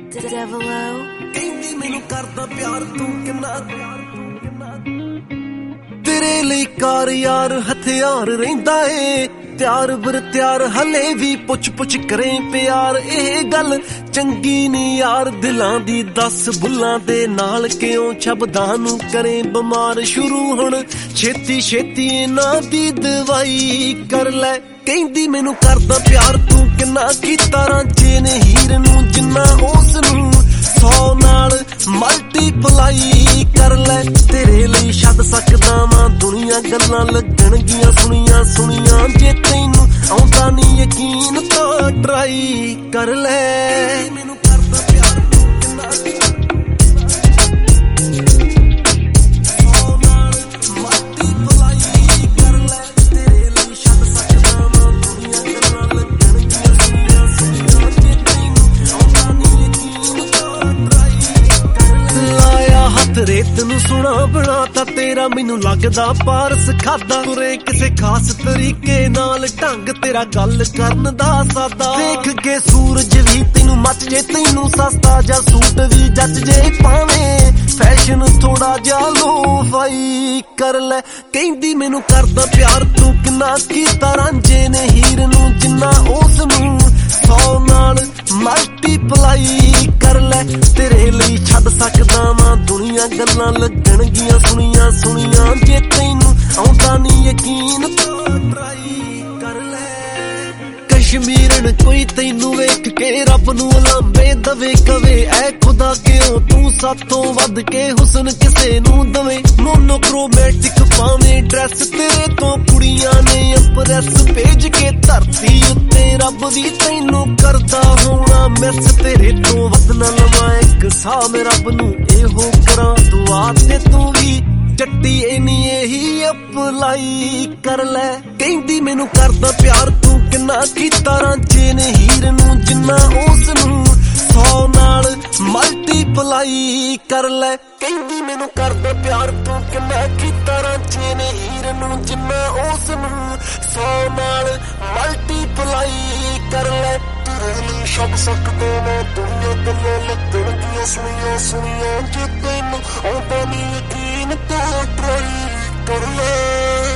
Devilo ਕਹਿੰਦੀ ਮੈਨੂੰ ਕਰਦਾ ਪਿਆਰ ਤੂੰ ਕਿੰਨਾ ਤੇਰੇ ਲਈ ਕਾਰ ਯਾਰ ਹਥਿਆਰ ਰਹਿੰਦਾ ਏ ਤਿਆਰ ਬਰ ਤਿਆਰ ਹਲੇ ਵੀ ਪੁੱਛ ਪੁੱਛ ਕਰੇ ਪਿਆਰ ਇਹ ਗੱਲ ਚੰਗੀ ਨੀ ਯਾਰ ਦਿਲਾਂ ਦੀ 10 ਬੁੱਲਾਂ ਦੇ ਨਾਲ ਕਿਉਂ ਸ਼ਬਦਾਂ ਨੂੰ ਕਰੇ ਬਿਮਾਰ ਸ਼ੁਰੂ ਹੁਣ ਛੇਤੀ ਛੇਤੀ ਇਹਨਾਂ ਦੀ ਦਵਾਈ ਕਰ ਲੈ ਕਹਿੰਦੀ ਮੈਨੂੰ ਕਰਦਾ ਪਿਆਰ ਤੂੰ ਕਿੰਨਾ ਕੀਤਾ ਰਾਂਝੇ ਨੇ ਹੀਰ ਨੂੰ ਜਿੰਨਾ ਉਸ ਨੂੰ 100 ਨਾਲ ਮਲਟੀਪਲਾਈ ਕਰ ਲੈ ਤੇਰੇ ਲਈ ਛੱਡ ਸਕਦਾ ਵਾਂ ਦੁਨੀਆ ਗੱਲਾਂ ਲੱਗਣਗੀਆਂ ਸੁਣੀਆਂ ਸੁਣੀਆਂ ਜੇ ਤੈਨੂੰ ਆਉਂਦਾ ਨੀ ਯਕੀਨ ਤਾਂ ਟਰਾਈ ਕਰ ਲੈ ਮੈਨੂੰ ਕਰਦਾ ਪਿਆਰ ਤੂੰ ਕਿੰਨਾ ਰੇਤ ਨੂੰ ਸੁਣਾ ਬਣਾਤਾ ਤੇਰਾ ਮੈਨੂੰ ਲੱਗਦਾ ਪਾਰਸ ਖਾਦਾ ਤੁਰੇ ਕਿਸੇ ਖਾਸ ਤਰੀਕੇ ਨਾਲ ਢੰਗ ਤੇਰਾ ਗੱਲ ਕਰਨ ਦਾ ਸਾਦਾ ਦੇਖ ਕੇ ਸੂਰਜ ਵੀ ਤੈਨੂੰ ਮੱਚ ਜੇ ਤੈਨੂੰ ਸਸਤਾ ਜਾਂ ਸੂਟ ਵੀ ਜੱਜ ਜੇ ਪਾਵੇਂ ਫੈਸ਼ਨ ਥੋੜਾ ਜਿਹਾ ਲੋ ਵਾਈ ਕਰ ਲੈ ਕਹਿੰਦੀ ਮੈਨੂੰ ਕਰਦਾ ਪਿਆਰ ਤੂੰ ਕਿੰਨਾ ਕੀਤਾ ਰਾਂਝੇ ਨੇ ਹੀਰ ਨੂੰ ਜਿੰਨਾ ਉਸ ਨੂੰ 100 ਨਾਲ ਮਲਟੀਪਲਾਈ ਕਰ ਲੈ ਤੇਰੇ ਲਈ ਛੱਡ ਸਕਦਾ ਵਾਂ ਦੁਨੀਆ ਗੱਲਾਂ ਲੱਗਣਗੀਆਂ ਸੁਣੀਆਂ ਸੁਣੀਆਂ ਜੇ ਤੈਨੂੰ ਆਉਂਦਾ ਨੀ ਯਕੀਨ ਤਾਂ ਟਰਾਈ ਕਰ ਲੈ ਕਸ਼ਮੀਰਨ ਕੋਈ ਤੈਨੂੰ ਵੇਖ ਕੇ ਰੱਬ ਨੂੰ ਲਾਂਬੇ ਦਵੇ ਕਵੇ ਐ ਖੁਦਾ ਕਿਉਂ ਤੂੰ ਸਾਥੋਂ ਵੱਧ ਕੇ ਹੁਸਨ ਕਿਸੇ ਨੂੰ ਦਵੇ ਮੋਨੋਕ੍ਰੋਮੈਟਿਕ ਪਾਵੇਂ ਡਰੈਸ ਤੇਰੇ ਤੋਂ ਕੁੜੀਆਂ ਨੇ ਇੰਪ੍ਰੈਸ ਭੇਜ ਕੇ ਧਰਤੀ ਉੱਤੇ ਰੱਬ ਵੀ ਤੈਨੂੰ ਕਰਦਾ ਹੋਣਾ ਮਿਸ ਤੇਰੇ ਤੋਂ ਵੱਧ ਨਾ ਲਵਾਂ ਇੱਕ ਸਾਹ ਮੈਂ ਰੱਬ ਨੂੰ ਇਹੋ ਕਰਾਂ ਦੁਆ ਤੇ ਤੂੰ ਵੀ ਚੱਟੀ ਇਨੀ ਇਹੀ ਅਪਲਾਈ ਕਰ ਲੈ ਕਹਿੰਦੀ ਮੈਨੂੰ ਕਰਦਾ ਪਿਆਰ ਤੂੰ ਕਿੰਨਾ ਕੀਤਾ ਰਾਂਝੇ ਨੇ ਹੀਰ ਨੂੰ ਜਿੰਨਾ ਉਸ ਨੂੰ 100 ਨਾਲ ਮਲਟੀਪਲਾਈ ਕਰ ਲੈ ਕਹਿੰਦੀ ਮੈਨੂੰ ਕਰਦਾ ਪਿਆਰ ਤੂੰ ਕਿੰਨਾ ਕੀਤਾ ਰਾਂਝੇ ਨੇ ਹੀਰ ਨੂੰ ਜਿੰਨਾ ਉਸ ਨੂੰ 100 ਨਾਲ ਮਲਟੀਪਲਾਈ ਕਰ ਲੈ ਤੇਰੇ ਲਈ ਛੱਡ ਸਕਦਾ ਮੈਂ ਦੁਨੀਆ ਗੱਲਾਂ ਲੱਗਣਗੀਆਂ ਸੁਣੀਆਂ ਸੁਣੀਆਂ ਜੇ ਤੈਨੂੰ ਆਉਂਦਾ ਨੀ ਯਕੀਨ ਤਾਂ ਟਰਾਈ ਕਰ ਲੈ